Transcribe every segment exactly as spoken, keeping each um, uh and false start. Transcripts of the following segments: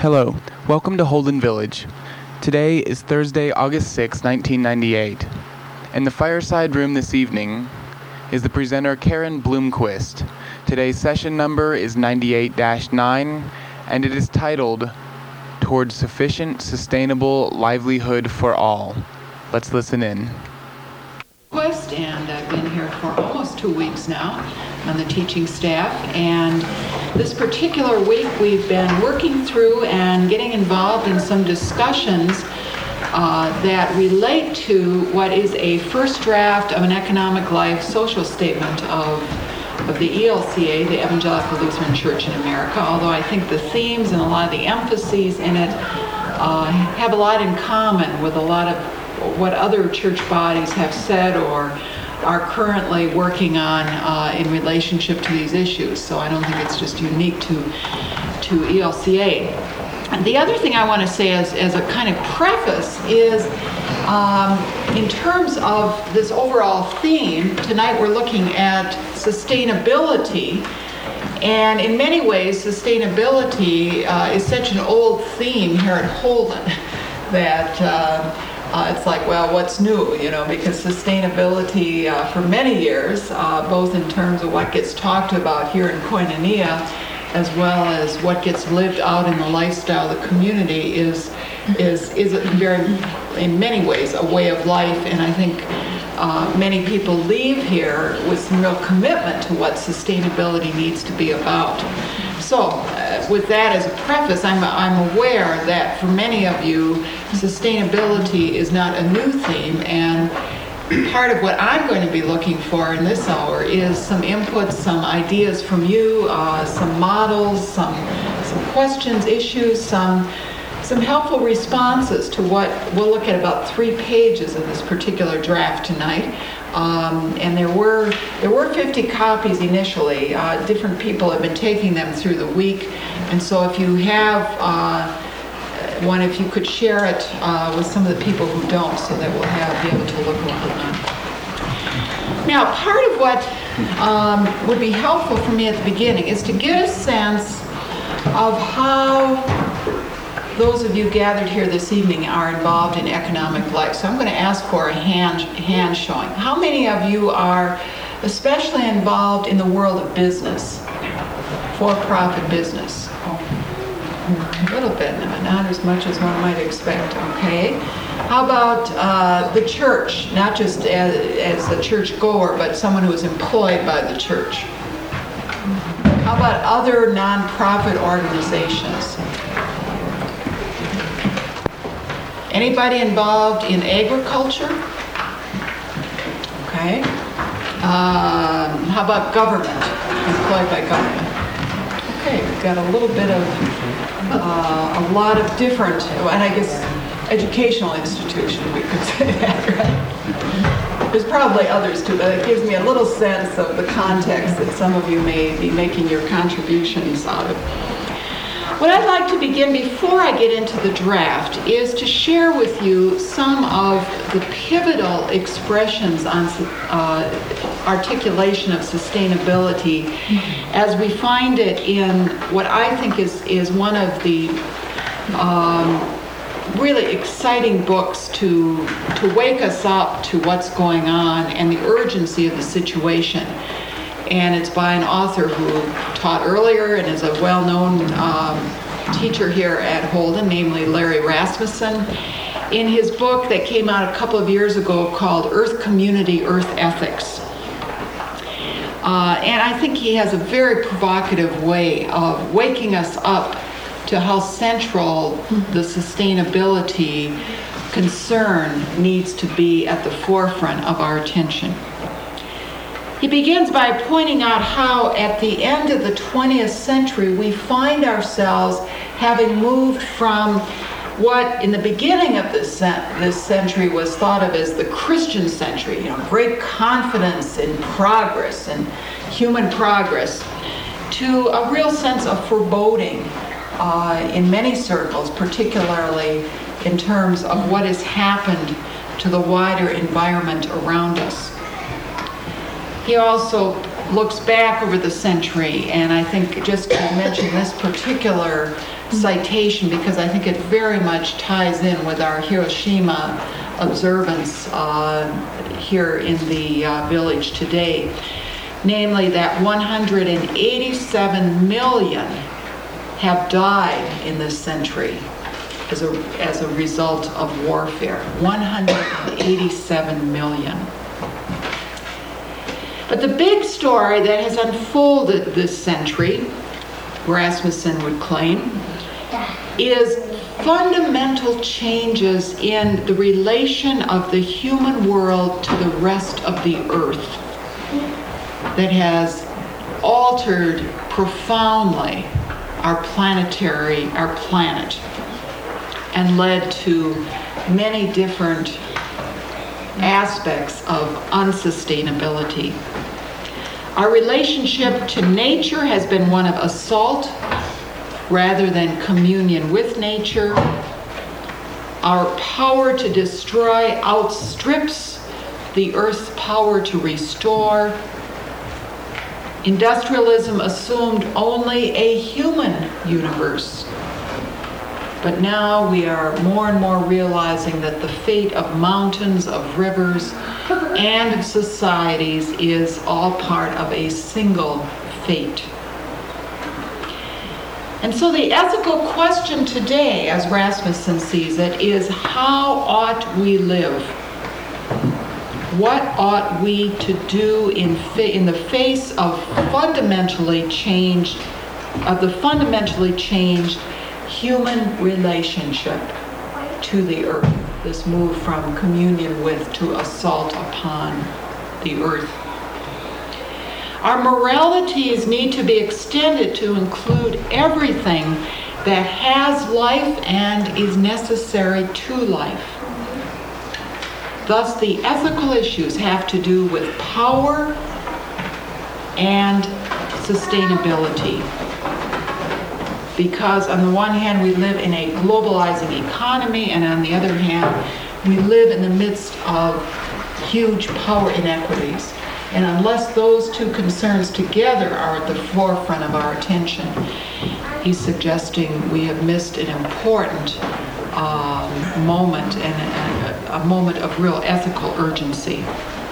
Hello, welcome to Holden Village. Today is Thursday, August sixth, nineteen ninety-eight. In the fireside room this evening is the presenter Karen Bloomquist. Today's session number is ninety-eight dash nine, and it is titled, Towards Sufficient Sustainable Livelihood for All. Let's listen in. And I've been here for almost two weeks now on the teaching staff, and this particular week we've been working through and getting involved in some discussions uh, that relate to what is a first draft of an economic life social statement of of the E L C A, the Evangelical Lutheran Church in America, although I think the themes and a lot of the emphases in it uh, have a lot in common with a lot of what other church bodies have said or are currently working on uh, in relationship to these issues. So I don't think it's just unique to to E L C A. And the other thing I want to say as, as a kind of preface is um, in terms of this overall theme, tonight we're looking at sustainability. And in many ways, sustainability uh, is such an old theme here at Holden that uh, Uh, it's like, well, what's new, you know, because sustainability uh, for many years, uh, both in terms of what gets talked about here in Koinonia, as well as what gets lived out in the lifestyle of the community, is is is very, in many ways, a way of life. And I think uh, many people leave here with some real commitment to what sustainability needs to be about. So, uh, with that as a preface, I'm, I'm aware that for many of you, sustainability is not a new theme, and part of what I'm going to be looking for in this hour is some input, some ideas from you, uh, some models, some some questions, issues, some some helpful responses to what we'll look at about three pages of this particular draft tonight. Um, and there were there were fifty copies initially. Uh, different people have been taking them through the week, and so if you have uh, one, if you could share it uh, with some of the people who don't, so that we'll have be able to look over them. Now, part of what um, would be helpful for me at the beginning is to get a sense of how those of you gathered here this evening are involved in economic life. So I'm going to ask for a hand, hand showing. How many of you are especially involved in the world of business, for-profit business? Oh, a little bit, not as much as one might expect, okay. How about uh, the church, not just as, as a church goer, but someone who is employed by the church? How about other nonprofit organizations? Anybody involved in agriculture? Okay. Um, how about government? Employed by government. Okay, we've got a little bit of, uh, a lot of different, and I guess educational institution, we could say that, right? There's probably others too, but it gives me a little sense of the context that some of you may be making your contributions out of. What I'd like to begin before I get into the draft is to share with you some of the pivotal expressions on uh, articulation of sustainability as we find it in what I think is, is one of the um, really exciting books to, to wake us up to what's going on and the urgency of the situation. And it's by an author who taught earlier and is a well-known um, teacher here at Holden, namely Larry Rasmussen, in his book that came out a couple of years ago called Earth Community, Earth Ethics. Uh, and I think he has a very provocative way of waking us up to how central the sustainability concern needs to be at the forefront of our attention. He begins by pointing out how at the end of the twentieth century we find ourselves having moved from what in the beginning of this, this century was thought of as the Christian century, you know, great confidence in progress and human progress, to a real sense of foreboding uh, in many circles, particularly in terms of what has happened to the wider environment around us. He also looks back over the century, and I think just to mention this particular citation because I think it very much ties in with our Hiroshima observance uh, here in the uh, village today, namely that one hundred eighty-seven million have died in this century as a, as a result of warfare. one hundred eighty-seven million. But the big story that has unfolded this century, Rasmussen would claim, is fundamental changes in the relation of the human world to the rest of the earth that has altered profoundly our planetary, our planet, and led to many different aspects of unsustainability. Our relationship to nature has been one of assault rather than communion with nature. Our power to destroy outstrips the earth's power to restore. Industrialism assumed only a human universe. But now we are more and more realizing that the fate of mountains, of rivers, and of societies is all part of a single fate. And so the ethical question today, as Rasmussen sees it, is how ought we live? What ought we to do in, fa- in the face of fundamentally changed, of the fundamentally changed human relationship to the earth, this move from communion with to assault upon the earth. Our moralities need to be extended to include everything that has life and is necessary to life. Thus, the ethical issues have to do with power and sustainability. Because on the one hand, we live in a globalizing economy, and on the other hand, we live in the midst of huge power inequities. And unless those two concerns together are at the forefront of our attention, he's suggesting we have missed an important um, moment and a, a moment of real ethical urgency.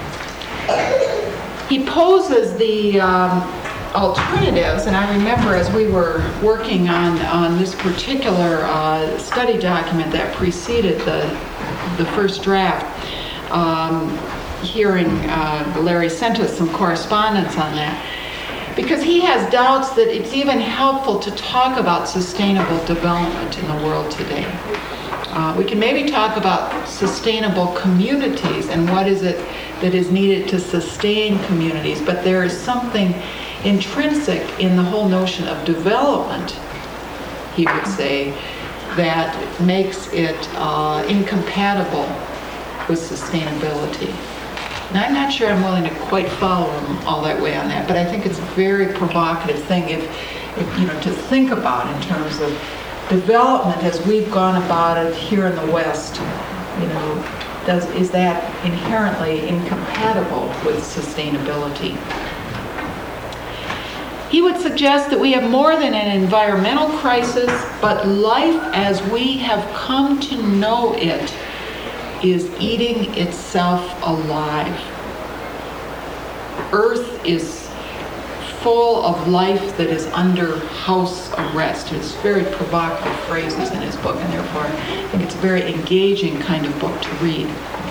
He poses the um, alternatives, and I remember as we were working on, on this particular uh, study document that preceded the, the first draft, um, hearing uh, Larry sent us some correspondence on that, because he has doubts that it's even helpful to talk about sustainable development in the world today. Uh, we can maybe talk about sustainable communities and what is it that is needed to sustain communities, but there is something intrinsic in the whole notion of development, he would say, that makes it uh, incompatible with sustainability. Now, I'm not sure I'm willing to quite follow him all that way on that, but I think it's a very provocative thing if, if you know, to think about in terms of development as we've gone about it here in the West. You know, does is that inherently incompatible with sustainability? He would suggest that we have more than an environmental crisis, but life as we have come to know it is eating itself alive. Earth is full of life that is under house arrest. It's very provocative phrases in his book, and therefore I think it's a very engaging kind of book to read.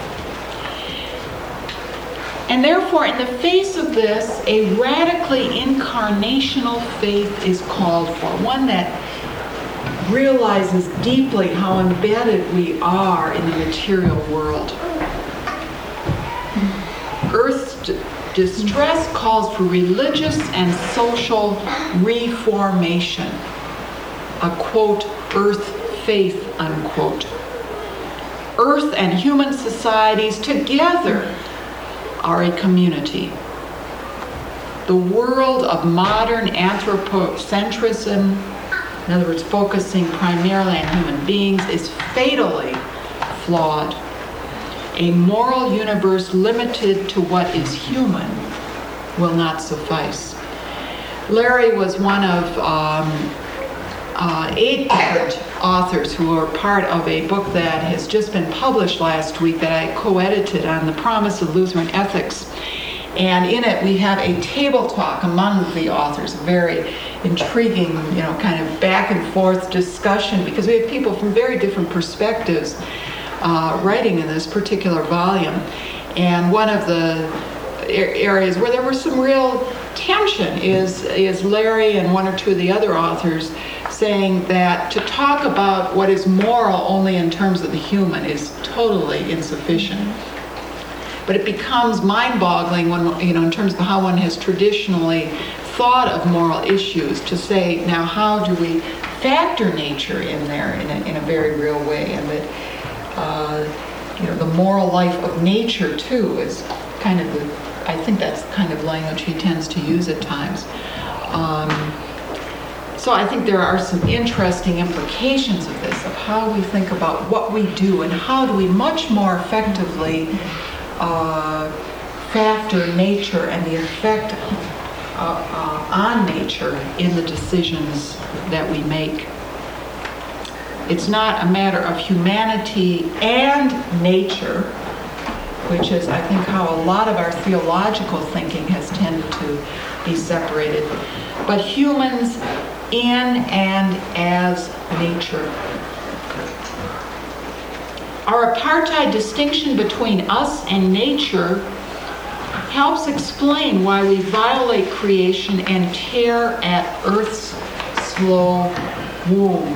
And therefore, in the face of this, a radically incarnational faith is called for, one that realizes deeply how embedded we are in the material world. Earth's d- distress calls for religious and social reformation, a quote, earth faith, unquote. Earth and human societies together are a community. The world of modern anthropocentrism, in other words, focusing primarily on human beings, is fatally flawed. A moral universe limited to what is human will not suffice. Larry was one of um, uh, eight different authors who are part of a book that has just been published last week that I co-edited on the promise of Lutheran ethics. And in it, we have a table talk among the authors, a very intriguing, you know, kind of back and forth discussion, because we have people from very different perspectives uh, writing in this particular volume. And one of the areas where there was some real tension is, is Larry and one or two of the other authors saying that to talk about what is moral only in terms of the human is totally insufficient. But it becomes mind-boggling when, you know, in terms of how one has traditionally thought of moral issues, to say, now how do we factor nature in there in a, in a very real way, and that uh, you know, the moral life of nature too is kind of the, I think that's the kind of language he tends to use at times. Um, so I think there are some interesting implications of this, of how we think about what we do and how do we much more effectively Uh, factor nature and the effect uh, uh, on nature in the decisions that we make. It's not a matter of humanity and nature, which is, I think, how a lot of our theological thinking has tended to be separated, but humans in and as nature. Our apartheid distinction between us and nature helps explain why we violate creation and tear at Earth's slow womb.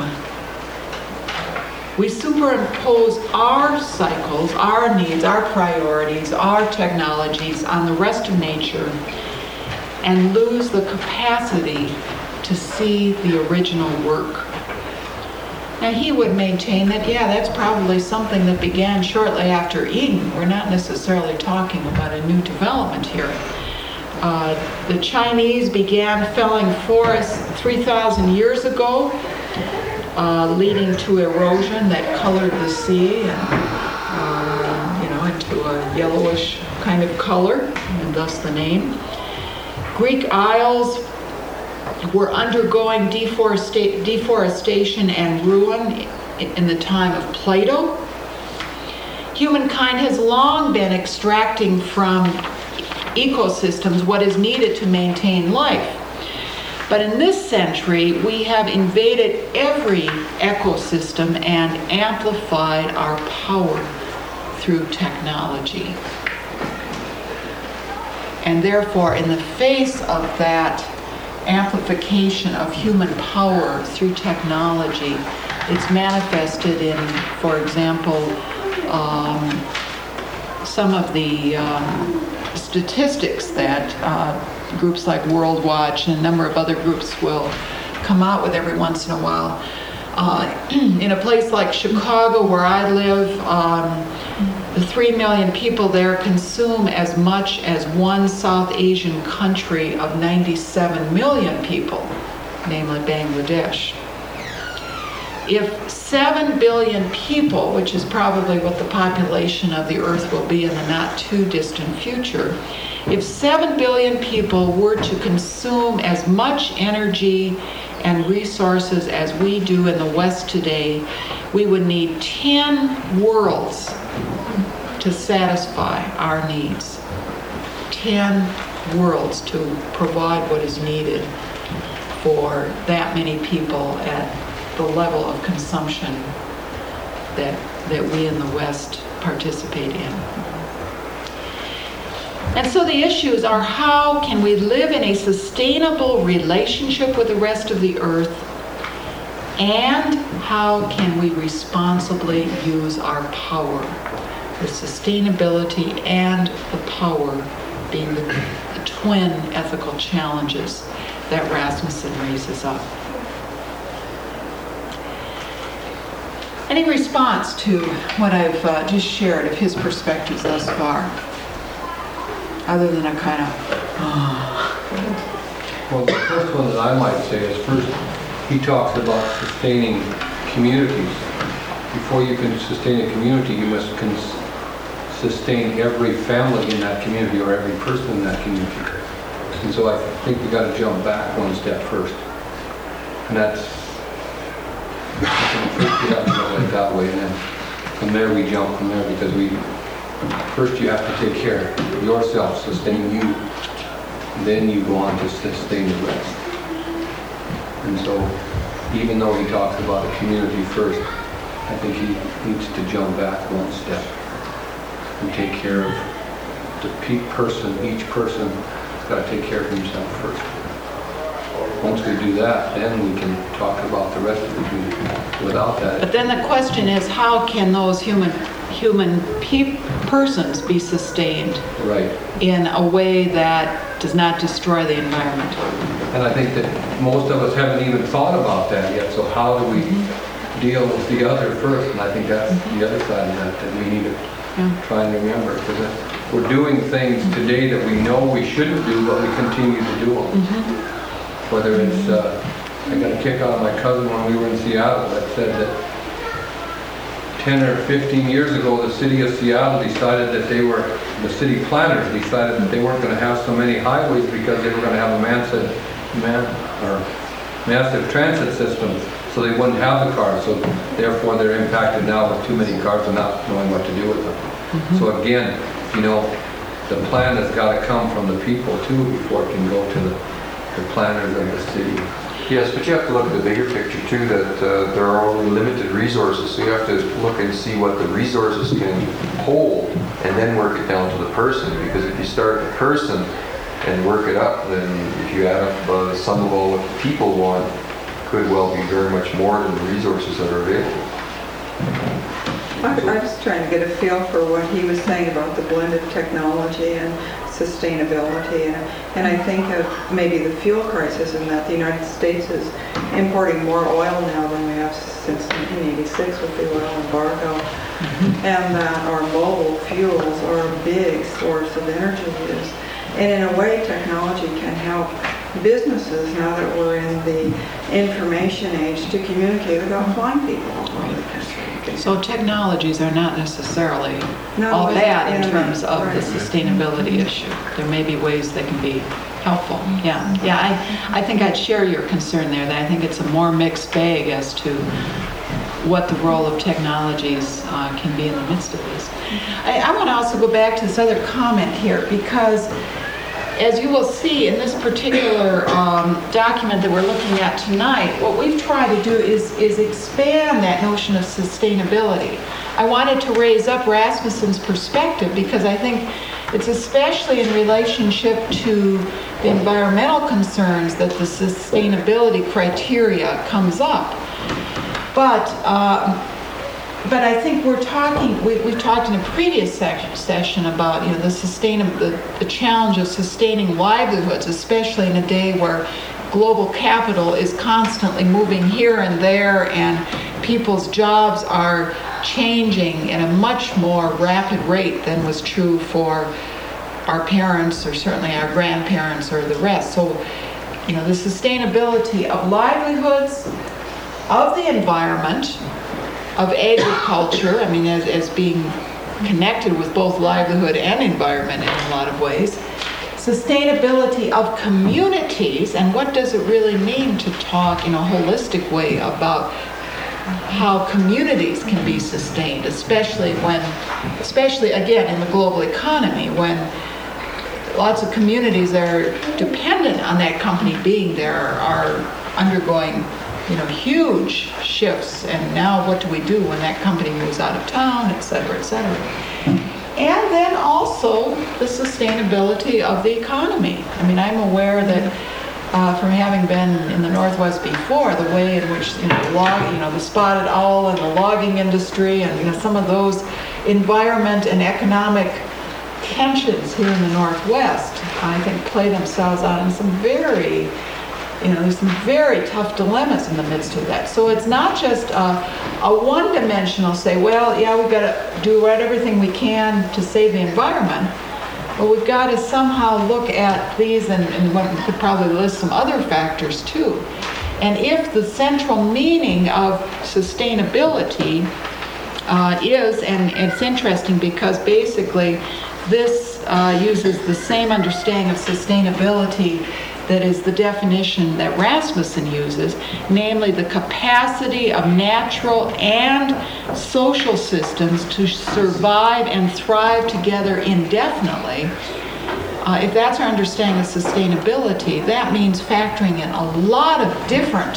We superimpose our cycles, our needs, our priorities, our technologies on the rest of nature and lose the capacity to see the original work. Now, he would maintain that, yeah, that's probably something that began shortly after Eden. We're not necessarily talking about a new development here. Uh, the Chinese began felling forests three thousand years ago, uh, leading to erosion that colored the sea, and, uh, you know, into a yellowish kind of color, and thus the name. Greek Isles were undergoing deforesta- deforestation and ruin in the time of Plato. Humankind has long been extracting from ecosystems what is needed to maintain life. But in this century, we have invaded every ecosystem and amplified our power through technology. And therefore, in the face of that amplification of human power through technology, it's manifested in, for example, um, some of the um, statistics that uh, groups like World Watch and a number of other groups will come out with every once in a while. Uh, in a place like Chicago, where I live, um, the three million people there consume as much as one South Asian country of ninety-seven million people, namely Bangladesh. If seven billion people, which is probably what the population of the Earth will be in the not too distant future, if seven billion people were to consume as much energy and resources as we do in the West today, we would need ten worlds to satisfy our needs. ten worlds to provide what is needed for that many people at the level of consumption that, that we in the West participate in. And so the issues are, how can we live in a sustainable relationship with the rest of the earth, and how can we responsibly use our power? The sustainability and the power being the, the twin ethical challenges that Rasmussen raises up. Any response to what I've uh, just shared of his perspectives thus far? Other than a kind of, oh. Well, the first one that I might say is, first, he talks about sustaining communities. Before you can sustain a community, you must cons- sustain every family in that community, or every person in that community. And so I think we got to jump back one step first. And that's, first we have to go like that way, and then from there we jump from there, because we, first you have to take care of yourself, sustain you, then you go on to sustain the rest. And so, even though he talks about a community first, I think he needs to jump back one step and take care of the pe- person, each person has got to take care of himself first. Once we do that, then we can talk about the rest of the community. Without that... But then the question is, how can those human human pe- persons be sustained Right. in a way that does not destroy the environment? And I think that most of us haven't even thought about that yet, so how do we mm-hmm. deal with the other first? And I think that's mm-hmm. the other side of that that we need to yeah. try and remember, because we're doing things today that we know we shouldn't do, but we continue to do them. Mm-hmm. Whether it's, uh, I got a kick out of my cousin when we were in Seattle that said that ten or fifteen years ago, the city of Seattle decided that they were, the city planners decided that they weren't going to have so many highways because they were going to have a massive, man, or massive transit system, so they wouldn't have the cars. So therefore, they're impacted now with too many cars and not knowing what to do with them. Mm-hmm. So again, you know, the plan has got to come from the people too before it can go to the, the planners of the city. Yes, but you have to look at the bigger picture too, that uh, there are only limited resources, so you have to look and see what the resources can hold and then work it down to the person, because if you start at the person and work it up, then if you add up uh, the sum of all what the people want, could well be very much more than the resources that are available. I, I was trying to get a feel for what he was saying about the blended technology and sustainability, and, and I think of maybe the fuel crisis, and that the United States is importing more oil now than we have since nineteen eighty-six with the oil embargo, mm-hmm. and that our mobile fuels are a big source of energy use. And in a way, technology can help businesses, now that we're in the information age, to communicate without flying people all over the country. So technologies are not necessarily no, all bad in enemy. terms of right. the sustainability issue. There may be ways they can be helpful. Yeah, yeah. I, I think I'd share your concern there. That I think it's a more mixed bag as to what the role of technologies uh, can be in the midst of this. I, I want to also go back to this other comment here, because as you will see in this particular um, document that we're looking at tonight, what we've tried to do is, is expand that notion of sustainability. I wanted to raise up Rasmussen's perspective because I think it's especially in relationship to the environmental concerns that the sustainability criteria comes up. But uh, But I think we're talking, we, we've talked in a previous sec- session about, you know, the, sustain, the, the challenge of sustaining livelihoods, especially in a day where global capital is constantly moving here and there, and people's jobs are changing at a much more rapid rate than was true for our parents, or certainly our grandparents, or the rest. So, you know, the sustainability of livelihoods, of the environment, of agriculture, I mean, as, as being connected with both livelihood and environment in a lot of ways. Sustainability of communities, and what does it really mean to talk in a holistic way about how communities can be sustained, especially when, especially again in the global economy, when lots of communities that are dependent on that company being there are undergoing, you know, huge shifts, and now what do we do when that company moves out of town, et cetera, et cetera. And then also the sustainability of the economy. I mean, I'm aware that uh, from having been in the Northwest before, the way in which, you know, log, you know, the spotted owl and the logging industry, and, you know, some of those environment and economic tensions here in the Northwest, I think play themselves out in some very You know, there's some very tough dilemmas in the midst of that. So it's not just a, a one-dimensional say, well, yeah, we've got to do right everything we can to save the environment, but we've got to somehow look at these, and, and one could probably list some other factors too. And if the central meaning of sustainability uh, is, and, and it's interesting because basically this uh, uses the same understanding of sustainability that is the definition that Rasmussen uses, namely the capacity of natural and social systems to survive and thrive together indefinitely. Uh, if that's our understanding of sustainability, that means factoring in a lot of different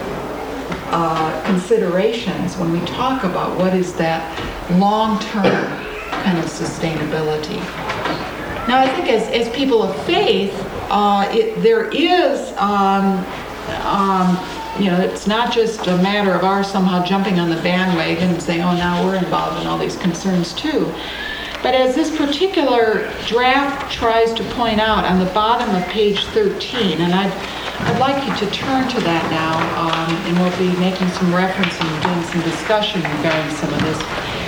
uh, considerations when we talk about what is that long-term kind of sustainability. Now, I think as, as people of faith, uh, it, there is, um, um, you know, it's not just a matter of our somehow jumping on the bandwagon and saying, oh, now we're involved in all these concerns too. But as this particular draft tries to point out on the bottom of page thirteen, and I'd, I'd like you to turn to that now, um, and we'll be making some reference and doing some discussion regarding some of this.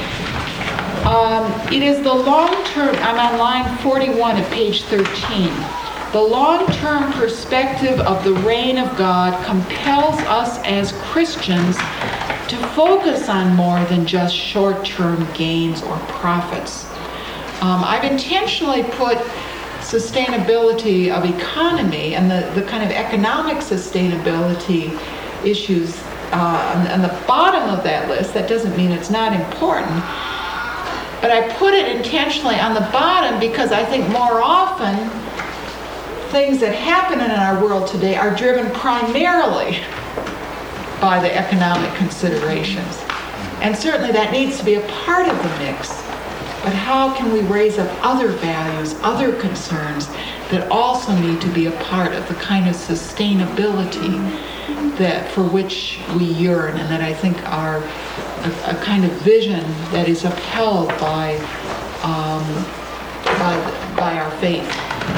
Um, it is the long-term, I'm on line forty-one of page thirteen. The long-term perspective of the reign of God compels us as Christians to focus on more than just short-term gains or profits. Um, I've intentionally put sustainability of economy and the, the kind of economic sustainability issues uh, on, on the bottom of that list. That doesn't mean it's not important. But I put it intentionally on the bottom because I think more often things that happen in our world today are driven primarily by the economic considerations. And certainly that needs to be a part of the mix. But how can we raise up other values, other concerns that also need to be a part of the kind of sustainability that for which we yearn and that I think are a, a kind of vision that is upheld by, um, by, by our faith.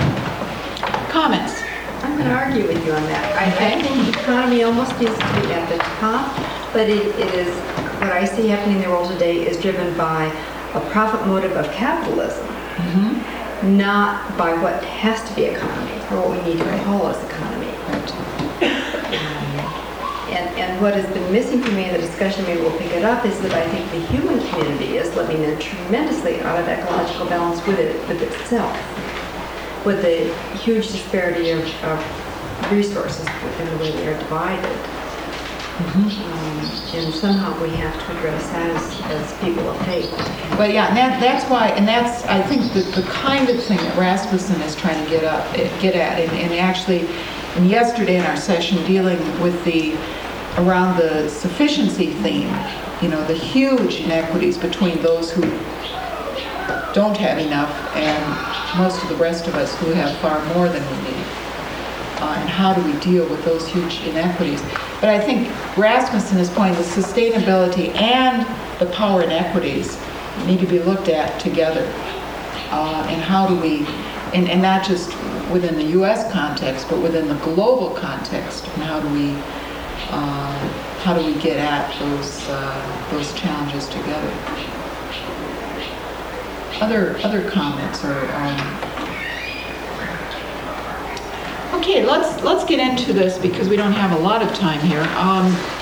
Comments? I'm going to argue with you on that. I, Okay. I think the economy almost needs to be at the top, but it, it is, what I see happening in the world today is driven by a profit motive of capitalism, mm-hmm. not by what has to be economy, or what we need to call as economy. Right. Um, and, and what has been missing for me in the discussion, maybe we'll pick it up, is that I think the human community is living in tremendously out of ecological balance with it, with itself, with the huge disparity of, of resources and the way they are divided. Mm-hmm. Um, and somehow we have to address that as, as people of faith. But yeah, and that, that's why, and that's, I think, the, the kind of thing that Rasmussen is trying to get up, get at, and, and actually, and yesterday in our session dealing with the, around the sufficiency theme, you know, the huge inequities between those who don't have enough and most of the rest of us who have far more than we need. Uh, and how do we deal with those huge inequities? But I think Rasmussen is pointing the sustainability and the power inequities need to be looked at together. Uh, and how do we, and, and not just within the U S context, but within the global context, and how do we, uh, how do we get at those uh, those challenges together? Other other comments or. Um, Okay, let's let's get into this because we don't have a lot of time here. Um,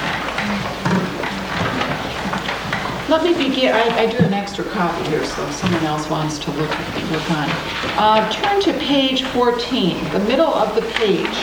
let me begin. I, I do an extra copy here, so if someone else wants to look look on. Uh, turn to page fourteen, the middle of the page.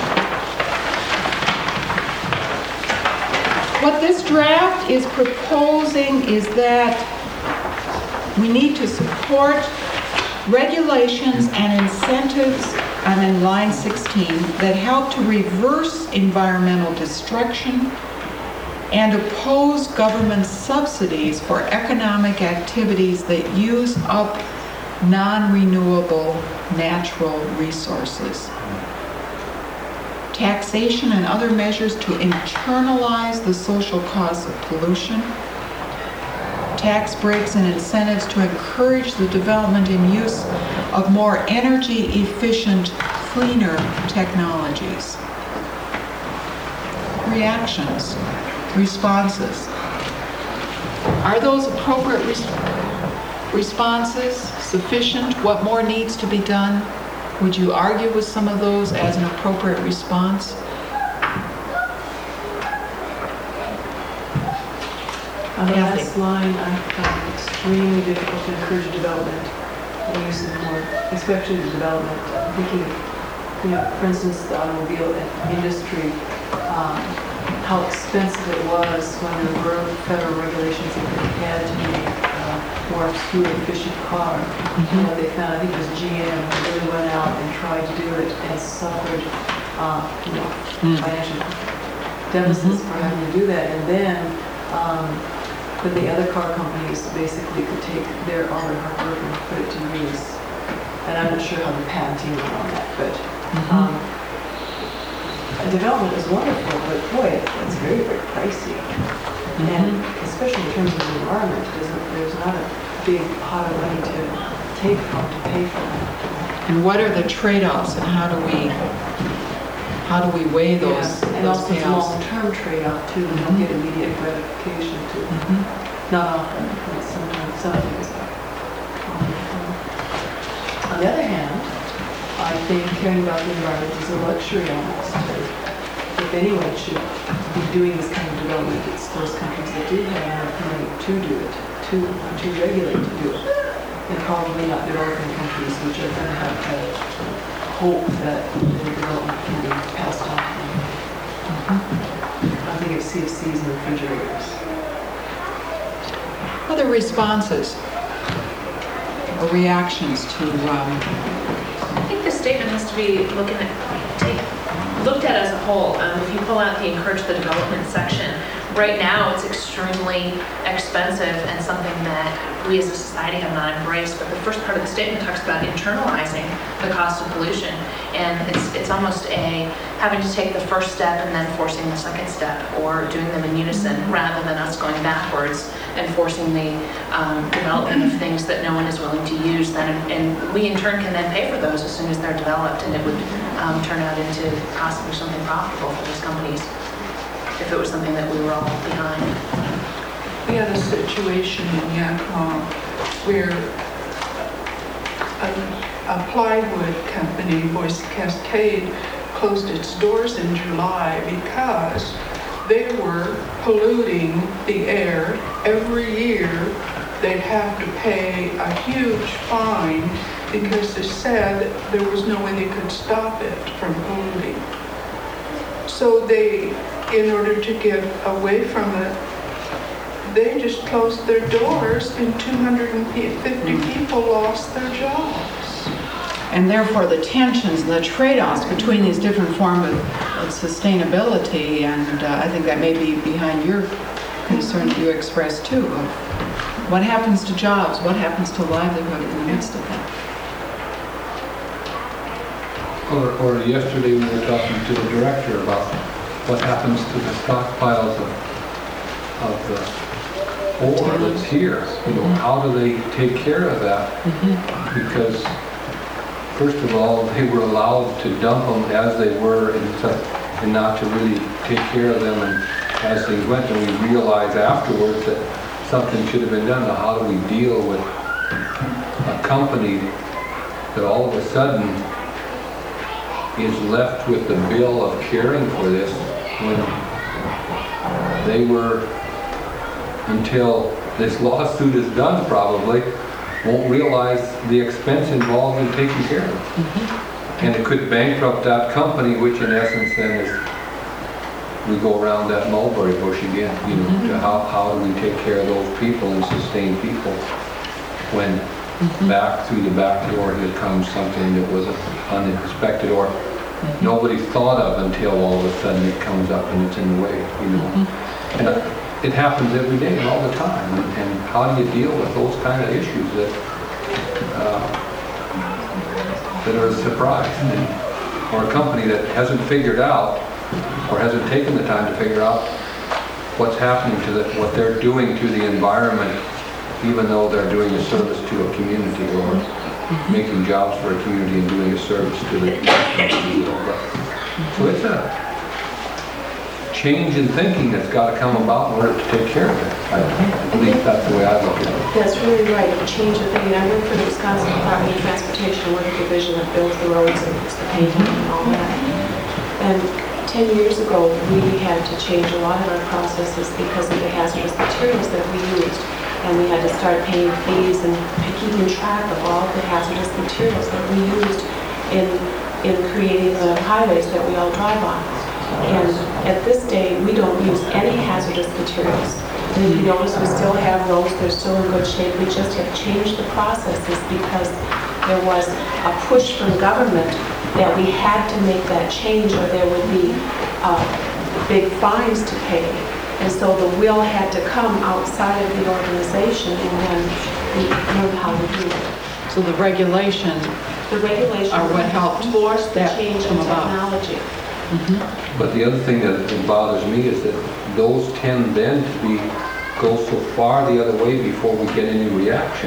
What this draft is proposing is that we need to support regulations and incentives, I'm in line sixteen, that help to reverse environmental destruction and oppose government subsidies for economic activities that use up non-renewable natural resources. Taxation and other measures to internalize the social costs of pollution. Tax breaks and incentives to encourage the development and use of more energy-efficient, cleaner technologies. Reactions, responses. Are those appropriate res- responses sufficient? What more needs to be done? Would you argue with some of those as an appropriate response? On the Kathy. last line, I found it extremely difficult to encourage development the use of more, especially the development, thinking, you know, for instance, the automobile industry, um, how expensive it was when there were federal regulations that they had to make uh, more fuel efficient car. You know, they found, I think it was G M, really went out and tried to do it and suffered, uh, you know, financial deficits for having to do that. And then, um, but the other car companies basically could take their all their hard work and put it to use. And I'm not sure how the patenting went on that, but um, a development is wonderful, but boy, it's very, very pricey. And especially in terms of the environment, there's, there's not a big pot of money to take from to pay for that. And what are the trade-offs, and how do we how do we weigh those, Yeah, and those also it's a payoffs? long-term trade-off too. You don't get immediate gratification too. Not often, but sometimes some things are. On the other hand, I think caring about the environment is a luxury almost. If anyone should be doing this kind of development, it's those countries that do have enough money to do it, to, to regulate to do it. And probably not developing countries which are going to have to hope that their development can be passed on to them. I think of C F Cs and refrigerators. Other responses or reactions to um, I think the statement has to be looking at, take, looked at as a whole. Um, if you pull out the encourage the development section, right now it's extremely expensive and something that we as a society have not embraced. But the first part of the statement talks about internalizing the cost of pollution, and it's it's almost a having to take the first step and then forcing the second step, or doing them in unison rather than us going backwards and forcing the um, development of things that no one is willing to use. Then, and we in turn can then pay for those as soon as they're developed, and it would um, turn out into possibly something profitable for those companies if it was something that we were all behind. We had a situation in Yakima where a, a plywood company, Boise Cascade, closed its doors in July because they were polluting the air. Every year they'd have to pay a huge fine because they said there was no way they could stop it from polluting. So they, in order to get away from it, they just closed their doors and two hundred fifty people lost their jobs. and therefore the tensions and the trade-offs between these different forms of, of sustainability, and uh, I think that may be behind your concern that you expressed too, of what happens to jobs, what happens to livelihood in the midst of that. Or, or yesterday we were talking to the director about what happens to the stockpiles of, of the ore that's here. You know, how do they take care of that? Mm-hmm. Because first of all, they were allowed to dump them as they were and, to, and not to really take care of them and as things went. And we realized afterwards that something should have been done. Now, how do we deal with a company that all of a sudden is left with the bill of caring for this when they were, until this lawsuit is done probably, won't realize the expense involved in taking care of it. Mm-hmm. And it could bankrupt that company, which in essence then is, we go around that mulberry bush again, you know, mm-hmm. to how, how do we take care of those people and sustain people when mm-hmm. back through the back door here comes something that was unexpected or mm-hmm. nobody thought of until all of a sudden it comes up and it's in the way, you know. Mm-hmm. And uh, it happens every day and all the time. And, and how do you deal with those kind of issues that uh, that are a surprise? And, or a company that hasn't figured out or hasn't taken the time to figure out what's happening to the, what they're doing to the environment, even though they're doing a service to a community or mm-hmm. making jobs for a community and doing a service to the community. So it's a change in thinking that's got to come about in order to take care of it. I, I believe that's the way I look at it. That's really right, a change of thinking. I work for the Wisconsin Department of Transportation, work division that builds the roads and puts the paint on and all that. And ten years ago, we had to change a lot of our processes because of the hazardous materials that we used. And we had to start paying fees and keeping track of all the hazardous materials that we used in, in creating the highways that we all drive on. And at this day, we don't use any hazardous materials. And you notice we still have those, they're still in good shape. We just have changed the processes because there was a push from government that we had to make that change or there would be uh, big fines to pay. And so the will had to come outside of the organization and then we learned how to do it. So the regulation The regulations are what helped force the that change in come about. technology. But the other thing that bothers me is that those tend then to be, go so far the other way before we get any reaction.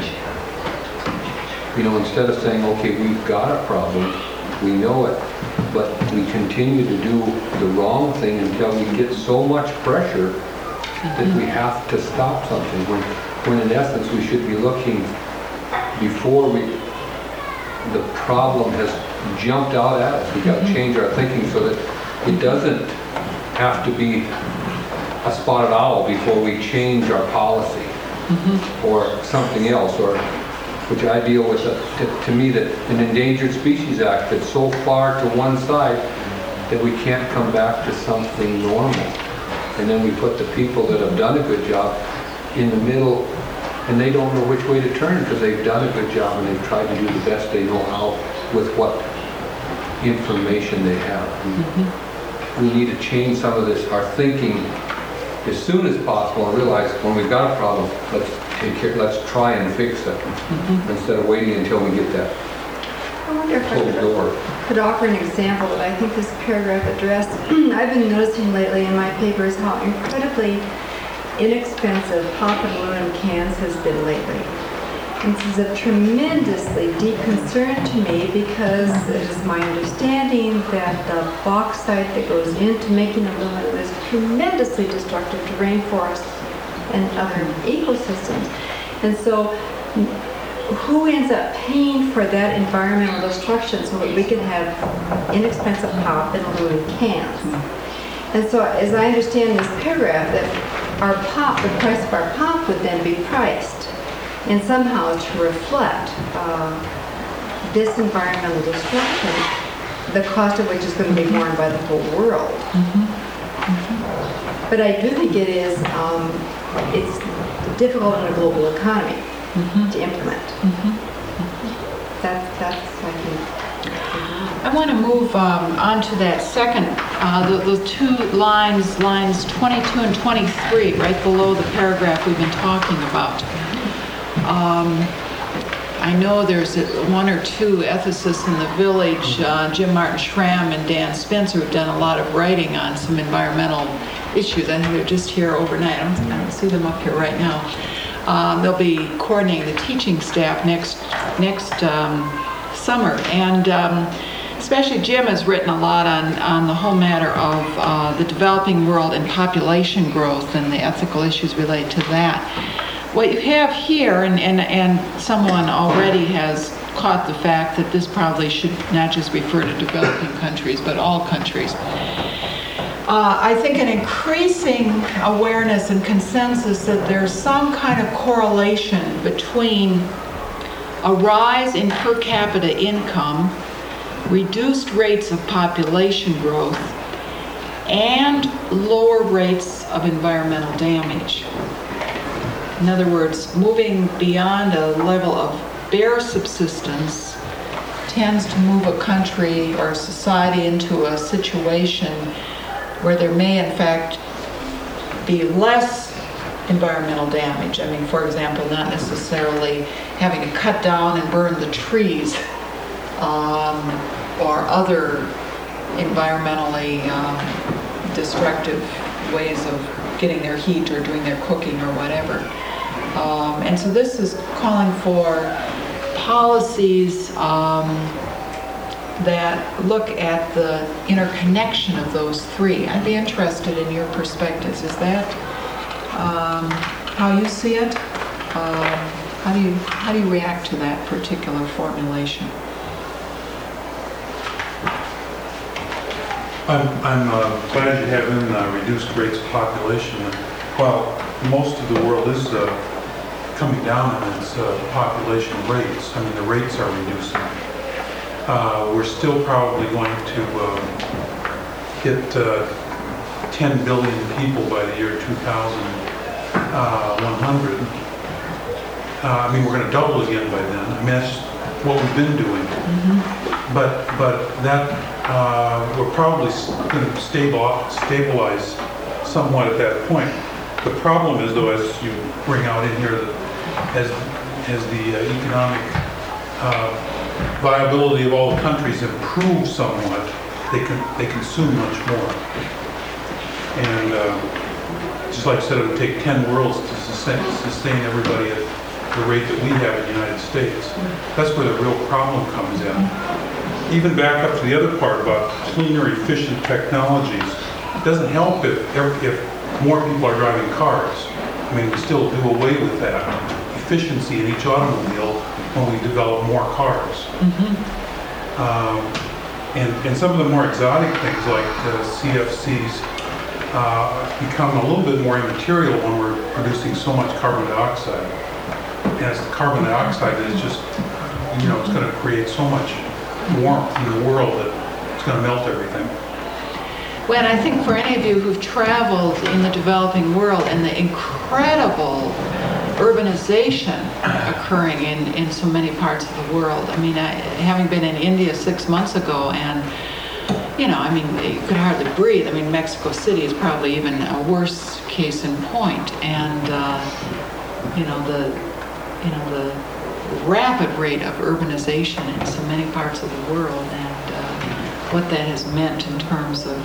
You know, instead of saying, okay, we've got a problem, we know it, but we continue to do the wrong thing until we get so much pressure that we have to stop something. When, when in essence, we should be looking before we, the problem has jumped out at us. We've got to change our thinking so that it doesn't have to be a spotted owl before we change our policy or something else, or which I deal with, uh, to, to me, that an Endangered Species Act that's so far to one side that we can't come back to something normal. And then we put the people that have done a good job in the middle, and they don't know which way to turn because they've done a good job and they've tried to do the best they know how with what information they have. Mm-hmm. We need to change some of this, our thinking, as soon as possible and realize when we've got a problem, let's take care, let's try and fix it mm-hmm. instead of waiting until we get that I wonder if closed I door. could, could offer an example that I think this paragraph addressed. I've been noticing lately in my papers how incredibly inexpensive pop and aluminum cans has been lately. And this is a tremendously deep concern to me because it is my understanding that the bauxite that goes into making aluminum is tremendously destructive to rainforests and other ecosystems. And so who ends up paying for that environmental destruction so that we can have inexpensive pop and aluminum cans? And so as I understand this paragraph, that our pop, the price of our pop would then be priced and somehow to reflect uh, this environmental destruction, the cost of which is going to be borne by the whole world. Mm-hmm. Mm-hmm. But I do think it is, um, it's difficult in a global economy mm-hmm. to implement. Mm-hmm. That, that's, I think, I want to move um, on to that second, uh, the, the two lines, lines twenty-two and twenty-three, right below the paragraph we've been talking about. Um, I know there's a, one or two ethicists in the village, uh, Jim Martin Schramm and Dan Spencer, who've done a lot of writing on some environmental issues. I think they're just here overnight. I don't, I don't see them up here right now. Um, they'll be coordinating the teaching staff next next um, summer, and um, especially Jim has written a lot on, on the whole matter of uh, the developing world and population growth and the ethical issues related to that. What you have here, and, and, and someone already has caught the fact that this probably should not just refer to developing countries, but all countries. Uh, I think an increasing awareness and consensus that there's some kind of correlation between a rise in per capita income, reduced rates of population growth, and lower rates of environmental damage. In other words, moving beyond a level of bare subsistence tends to move a country or a society into a situation where there may in fact be less environmental damage. I mean, for example, not necessarily having to cut down and burn the trees um, or other environmentally um, destructive ways of getting their heat or doing their cooking or whatever. Um, and so this is calling for policies um, that look at the interconnection of those three. I'd be interested in your perspectives. Is that um, how you see it? Um, how do you how do you react to that particular formulation? I'm, I'm uh, glad you have in uh, reduced rates of population. And while most of the world is uh, coming down in its uh, population rates. I mean, the rates are reducing. Uh, we're still probably going to uh, hit uh, ten billion people by the year two thousand one hundred. Uh, I mean, we're going to double again by then. I mean, that's just what we've been doing. Mm-hmm. But but that uh, we're probably going to stable, stabilize somewhat at that point. The problem is, though, as you bring out in here, that as as the uh, economic uh, viability of all the countries improves somewhat, they can they consume much more. And uh, just like I said, it would take ten worlds to sustain, sustain everybody at the rate that we have in the United States. That's where the real problem comes in. Even back up to the other part about cleaner, efficient technologies, it doesn't help if if more people are driving cars. I mean, we still do away with that efficiency in each automobile when we develop more cars. Mm-hmm. um, and, and some of the more exotic things like uh, C F Cs uh, become a little bit more immaterial when we're producing so much carbon dioxide. And as the carbon dioxide is just, you know, it's going to create so much warmth in the world that it's going to melt everything. Well, and I think for any of you who've traveled in the developing world and the incredible urbanization occurring in, in so many parts of the world. I mean, I, having been in India six months ago, and, you know, I mean, you could hardly breathe. I mean, Mexico City is probably even a worse case in point. And, uh, you know, the, you know, the rapid rate of urbanization in so many parts of the world, and uh, what that has meant in terms of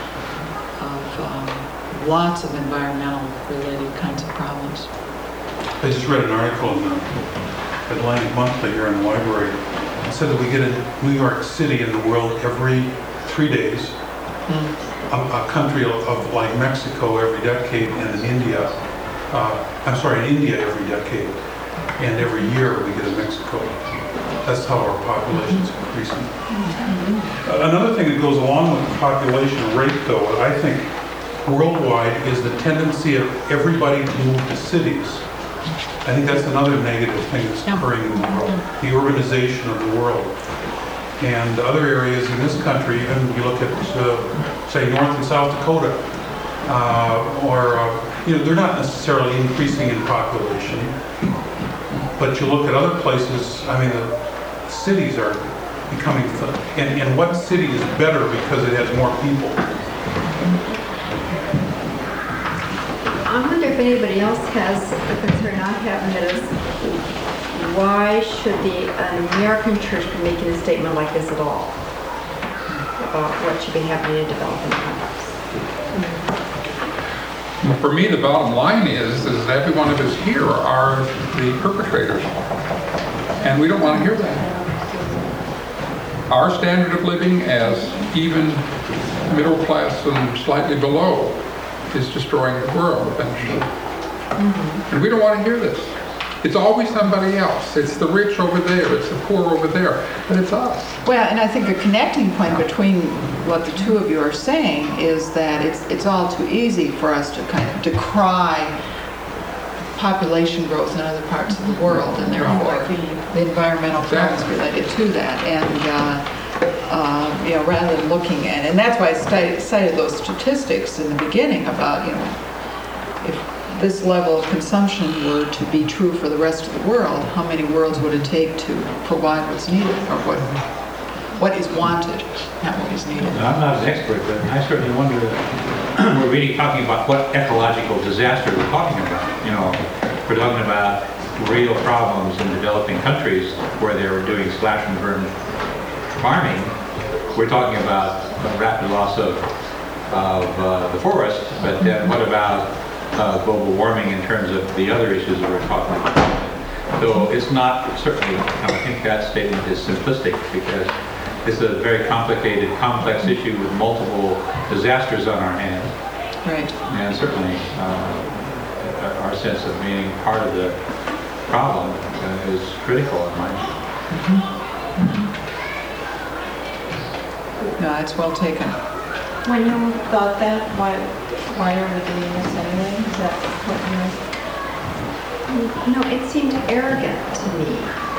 of um, lots of environmental related kinds of problems. I just read an article in the Atlantic Monthly here in the library. It said that we get in New York City in the world every three days, mm. a, a country of, of like Mexico every decade, and in India, uh, I'm sorry, in India every decade, and every year we get in Mexico. That's how our population is increasing. Mm-hmm. Another thing that goes along with the population rate, though, I think worldwide, is the tendency of everybody to move to cities. I think that's another negative thing that's occurring in the world, the urbanization of the world. And other areas in this country, even you look at, uh, say, North and South Dakota, uh, or, uh, you know, they're not necessarily increasing in population. But you look at other places, I mean, the cities are becoming, and, and what city is better because it has more people? I wonder if anybody else has a concern I have, and that is, why should the, an American church be making a statement like this at all about what should be happening in developing countries? Well, for me, the bottom line is, is that every one of us here are the perpetrators. And we don't want to hear that. Our standard of living as even middle class and slightly below is destroying the world eventually. Mm-hmm. And we don't want to hear this. It's always somebody else. It's the rich over there, it's the poor over there, but it's us. Well, and I think a connecting point between what the two of you are saying is that it's it's all too easy for us to kind of decry population growth in other parts of the world, and therefore the environmental problems related to that. And uh, uh, you know, rather than looking at, and that's why I cited, cited those statistics in the beginning about, you know, if this level of consumption were to be true for the rest of the world, how many worlds would it take to provide what's needed, or what what is wanted, not what is needed? I'm not an expert, but I certainly wonder, we're really talking about what ecological disaster we're talking about. You know, we're talking about real problems in developing countries where they're doing slash and burn farming. We're talking about a rapid loss of, of uh, the forest, but then what about Uh, global warming in terms of the other issues that we're talking about? So it's not, certainly, I think that statement is simplistic, because this is a very complicated, complex issue with multiple disasters on our hands. Right. And certainly uh, our sense of being part of the problem uh, is critical in my view. Mm-hmm. Mm-hmm. No, it's well taken. When you thought that, why, why are we doing this anyway? Is that what you No, it seemed arrogant to me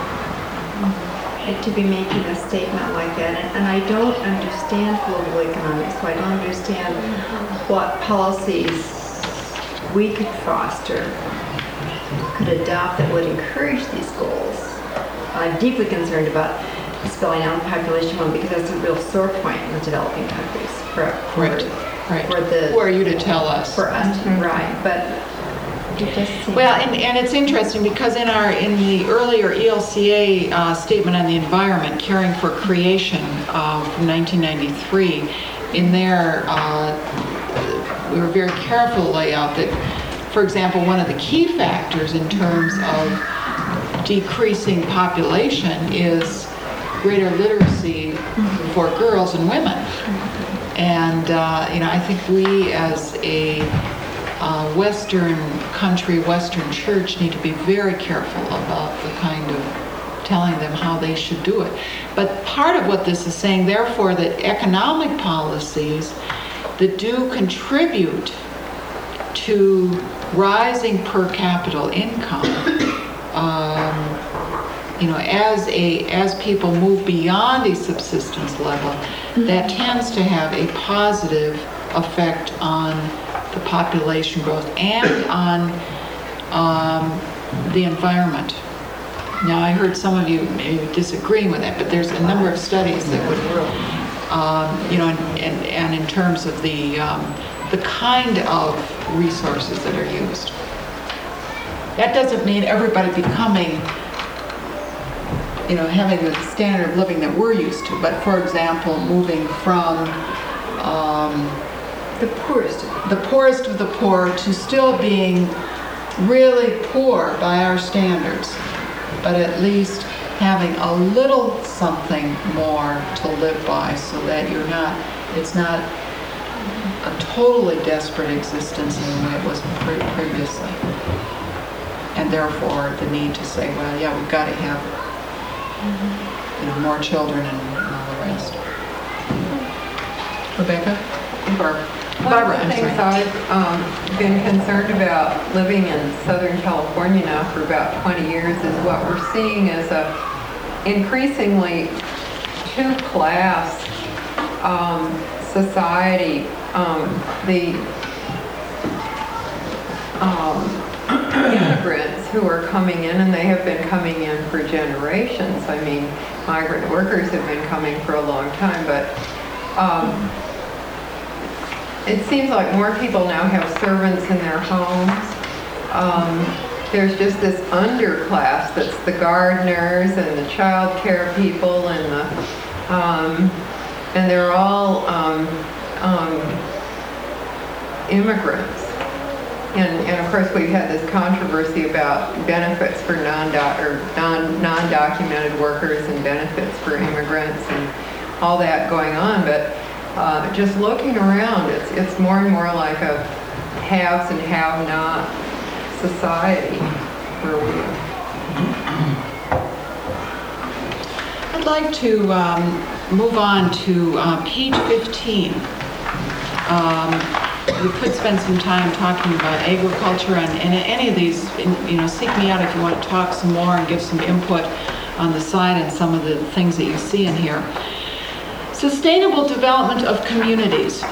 to be making a statement like that. And, and I don't understand global economics, so I don't understand what policies we could foster, could adopt that would encourage these goals. I'm deeply concerned about spelling out population one because that's a real sore point in the developing countries. For, for, Right, right. For the, Who are you to tell us? For us, right. But it just seems Well, and, and it's interesting because in our in the earlier E L C A uh, statement on the environment, Caring for Creation uh, from nineteen ninety-three, in there uh, we were very careful to lay out that, for example, one of the key factors in terms of decreasing population is greater literacy for girls and women. And uh, you know, I think we as a Uh, Western country, Western church need to be very careful about the kind of telling them how they should do it. But part of what this is saying, therefore, that economic policies that do contribute to rising per capita income, um, you know, as a as people move beyond a subsistence level, that tends to have a positive effect on the population growth and on um, the environment. Now, I heard some of you maybe disagreeing with that, but there's a number of studies that would, um, you know, and, and, and in terms of the um, the kind of resources that are used. That doesn't mean everybody becoming, you know, having the standard of living that we're used to, but for example, moving from um, the poorest, the poorest of the poor to still being really poor by our standards, but at least having a little something more to live by so that you're not, it's not a totally desperate existence in the way it was pre- previously. And therefore the need to say, well, yeah, we've got to have you know, more children and, and all the rest. Rebecca? Barbara? Barbara, One of the I'm things sorry. I've um, been concerned about living in Southern California now for about twenty years is what we're seeing as a increasingly two-class um, society. Um, the um, immigrants who are coming in, and they have been coming in for generations. I mean, migrant workers have been coming for a long time, but um, it seems like more people now have servants in their homes. Um, there's just this underclass that's the gardeners and the child care people and the, um, and they're all um, um, immigrants. And, and of course we've had this controversy about benefits for non or non non-documented workers and benefits for immigrants and all that going on, but Uh, just looking around, it's it's more and more like a haves and have-not society where we are. I'd like to um, move on to uh, page fifteen. Um, we could spend some time talking about agriculture and, and any of these, you know, seek me out if you want to talk some more and give some input on the side and some of the things that you see in here. Sustainable development of communities.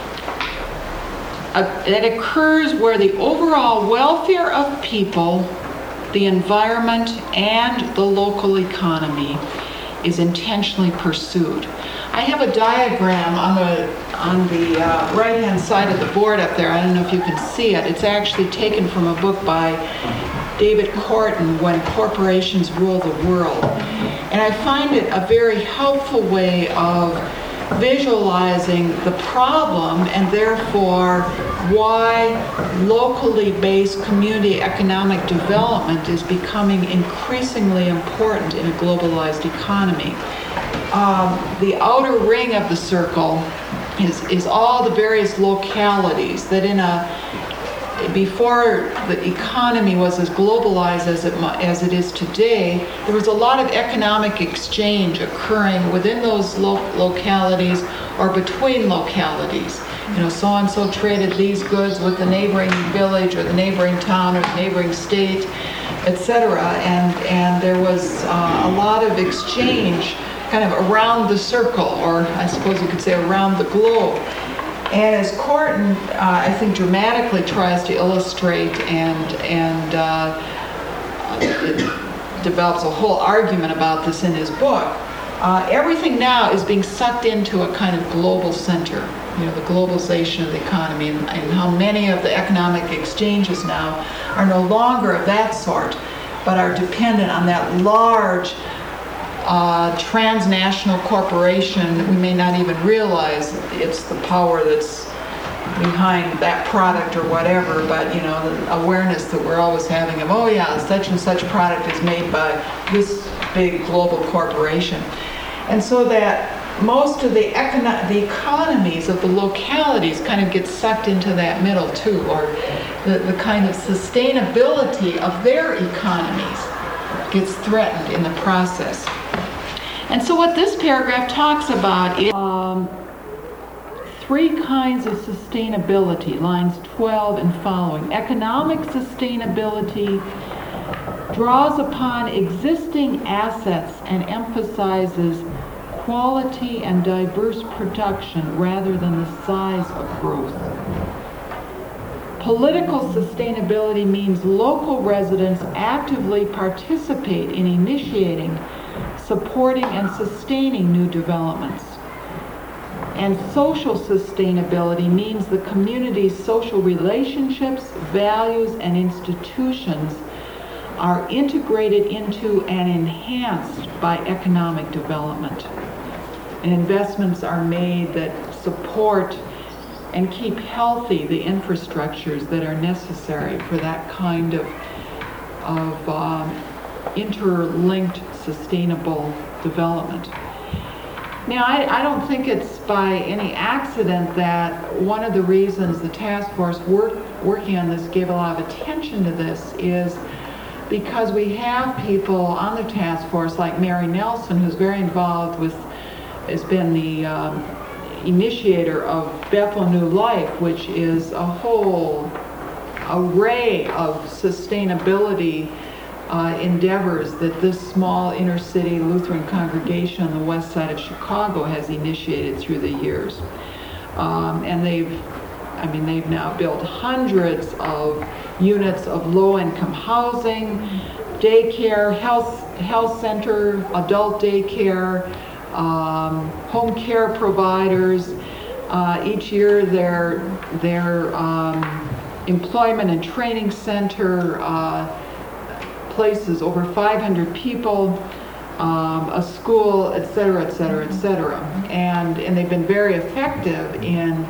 Uh, it occurs where the overall welfare of people, the environment, and the local economy is intentionally pursued. I have a diagram on the on the uh, right-hand side of the board up there. I don't know if you can see it. It's actually taken from a book by David Korten, When Corporations Rule the World. And I find it a very helpful way of visualizing the problem and therefore why locally based community economic development is becoming increasingly important in a globalized economy. Um, the outer ring of the circle is, is all the various localities that in a before the economy was as globalized as it as it is today, there was a lot of economic exchange occurring within those lo- localities or between localities. You know, so-and-so traded these goods with the neighboring village or the neighboring town or the neighboring state. et cetera. And, and there was uh, a lot of exchange kind of around the circle, or I suppose you could say around the globe. And as Korten, uh, I think, dramatically tries to illustrate and, and uh, it develops a whole argument about this in his book, uh, everything now is being sucked into a kind of global center, you know, the globalization of the economy, and, and how many of the economic exchanges now are no longer of that sort, but are dependent on that large uh, transnational corporation that we may not even realize it's the power that's behind that product or whatever, but you know, the awareness that we're always having of, oh yeah, such and such product is made by this big global corporation. And so that most of the, econo- the economies of the localities kind of get sucked into that middle too, or the, the kind of sustainability of their economies gets threatened in the process. And so what this paragraph talks about is um, three kinds of sustainability, lines twelve and following. Economic sustainability draws upon existing assets and emphasizes quality and diverse production rather than the size of growth. Political sustainability means local residents actively participate in initiating, supporting, and sustaining new developments. And social sustainability means the community's social relationships, values, and institutions are integrated into and enhanced by economic development. And investments are made that support and keep healthy the infrastructures that are necessary for that kind of, of um, interlinked sustainable development. Now, I, I don't think it's by any accident that one of the reasons the task force work, working on this gave a lot of attention to this is because we have people on the task force like Mary Nelson, who's very involved with, has been the um, initiator of Bethel New Life, which is a whole array of sustainability Uh, endeavors that this small inner city Lutheran congregation on the west side of Chicago has initiated through the years. Um, and they've, I mean, they've now built hundreds of units of low-income housing, daycare, health, health center, adult daycare, um, home care providers. Uh, each year their, their um, employment and training center uh, places over five hundred people, um, a school, et cetera, et cetera, et cetera. And, and they've been very effective in,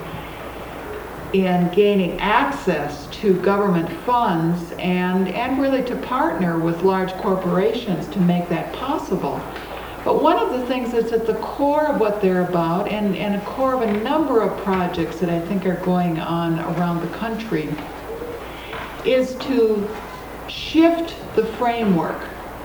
in gaining access to government funds and, and really to partner with large corporations to make that possible. But one of the things that's at the core of what they're about, and, and a core of a number of projects that I think are going on around the country, is to shift the framework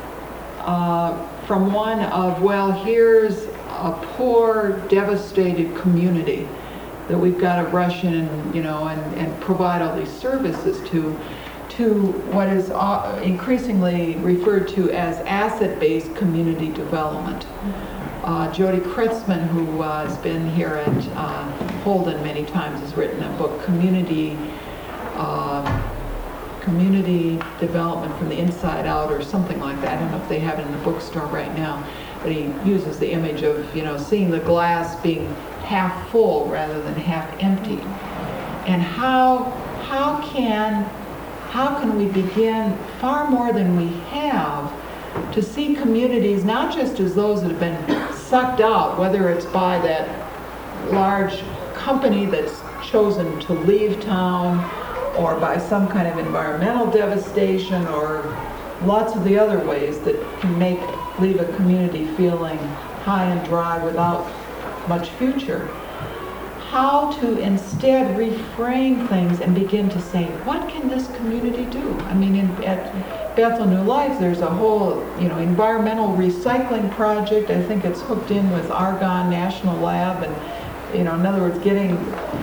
uh, from one of, well, here's a poor, devastated community that we've got to rush in and, you know, and, and provide all these services to, to what is uh, increasingly referred to as asset-based community development. Uh, Jody Kritzman, who uh, has been here at uh, Holden many times, has written a book, Community uh, Community Development from the Inside Out, or something like that. I don't know if they have it in the bookstore right now, but he uses the image of, you know, seeing the glass being half full rather than half empty. And how how can how can we begin far more than we have to see communities not just as those that have been sucked out, whether it's by that large company that's chosen to leave town, or by some kind of environmental devastation, or lots of the other ways that can make leave a community feeling high and dry without much future. How to instead reframe things and begin to say, what can this community do? I mean, in, at Bethel New Life, there's a whole, you know, environmental recycling project. I think it's hooked in with Argonne National Lab, and, you know, in other words, getting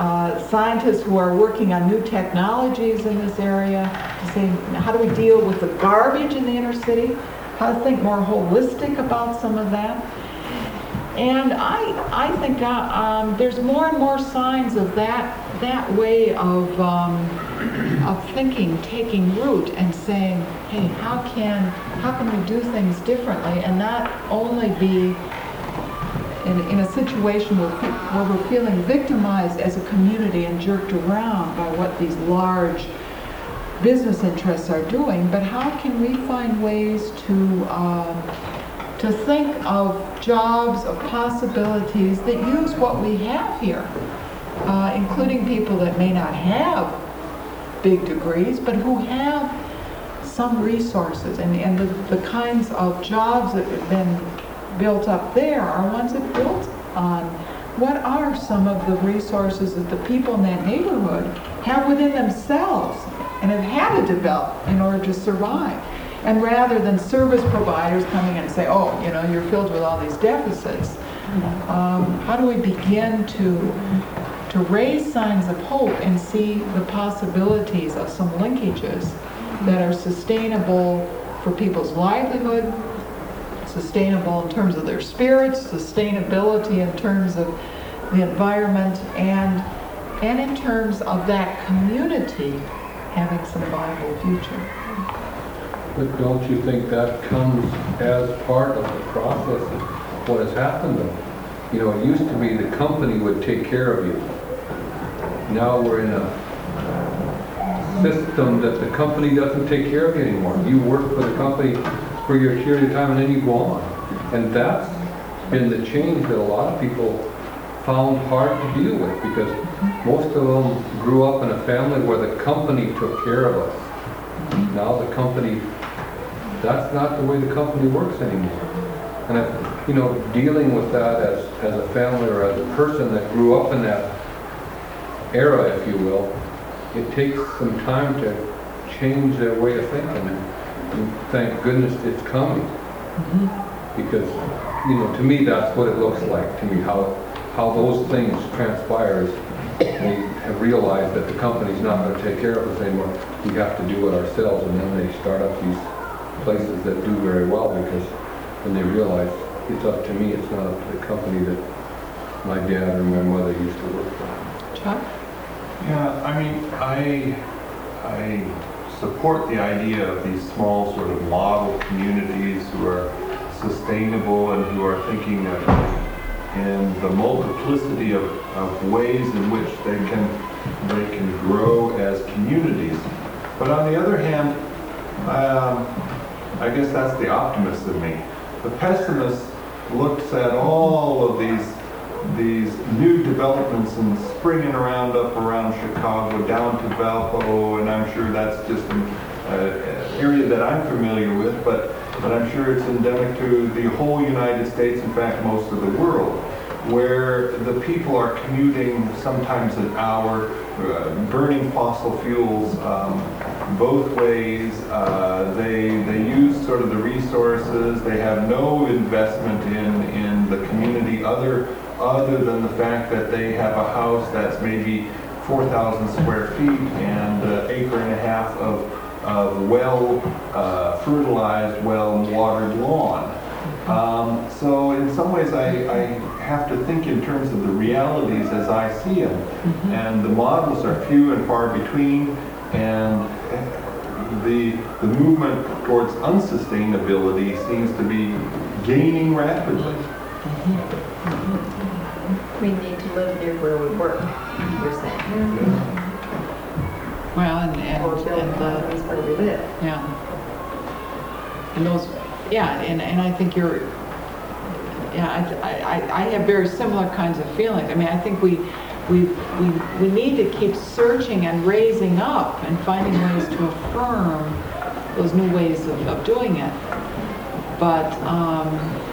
uh, scientists who are working on new technologies in this area, to say, how do we deal with the garbage in the inner city? How to think more holistic about some of that. And I, I think uh, um, there's more and more signs of that, that way of, um, of thinking taking root and saying, hey, how can, how can we do things differently and not only be in, in a situation where, where we're feeling victimized as a community and jerked around by what these large business interests are doing, but how can we find ways to um, to think of jobs, of possibilities that use what we have here, uh, including people that may not have big degrees, but who have some resources. And, and the, the kinds of jobs that have been built up there are ones that built on what are some of the resources that the people in that neighborhood have within themselves and have had to develop in order to survive. And rather than service providers coming in and say, oh, you know, you're filled with all these deficits, um, how do we begin to to raise signs of hope and see the possibilities of some linkages that are sustainable for people's livelihood, sustainable in terms of their spirits, sustainability in terms of the environment, and and in terms of that community having some viable future. But don't you think that comes as part of the process of what has happened though? You know, it used to be the company would take care of you. Now we're in a system that the company doesn't take care of you anymore. You work for the company for your period of time and then you go on. And that's been the change that a lot of people found hard to deal with, because most of them grew up in a family where the company took care of us. Now the company, that's not the way the company works anymore. And, I, you know, dealing with that as, as a family or as a person that grew up in that era, if you will, it takes some time to change their way of thinking. And thank goodness it's coming. Mm-hmm. Because, you know, to me that's what it looks like to me, how, how those things transpire. They have realized that the company's not going to take care of us anymore. We have to do it ourselves, and then they start up these places that do very well, because when they realize it's up to me, it's not up to the company that my dad or my mother used to work for. Chuck? Yeah, I mean, I I support the idea of these small sort of model communities who are sustainable and who are thinking of in the multiplicity of, of ways in which they can they can grow as communities. But on the other hand, um, I guess that's the optimist in me. The pessimist looks at all of these these new developments and springing around up around Chicago, down to Valpo, and I'm sure that's just an uh, area that I'm familiar with, but but I'm sure it's endemic to the whole United States, in fact most of the world, where the people are commuting sometimes an hour, uh, burning fossil fuels um, both ways. Uh, they they use sort of the resources. They have no investment in in the community other other than the fact that they have a house that's maybe four thousand square feet and an acre and a half of of well uh, fertilized, well watered lawn. Um, so in some ways I, I have to think in terms of the realities as I see them. Mm-hmm. And the models are few and far between, and the, the movement towards unsustainability seems to be gaining rapidly. Mm-hmm. We need to live near where we work, you're saying. Mm-hmm. Well, and, and, or build and the, where we live. Yeah. And those, yeah, and, and I think you're, yeah, I, I, I have very similar kinds of feelings. I mean, I think we, we, we, we need to keep searching and raising up and finding ways to affirm those new ways of, of doing it. But um,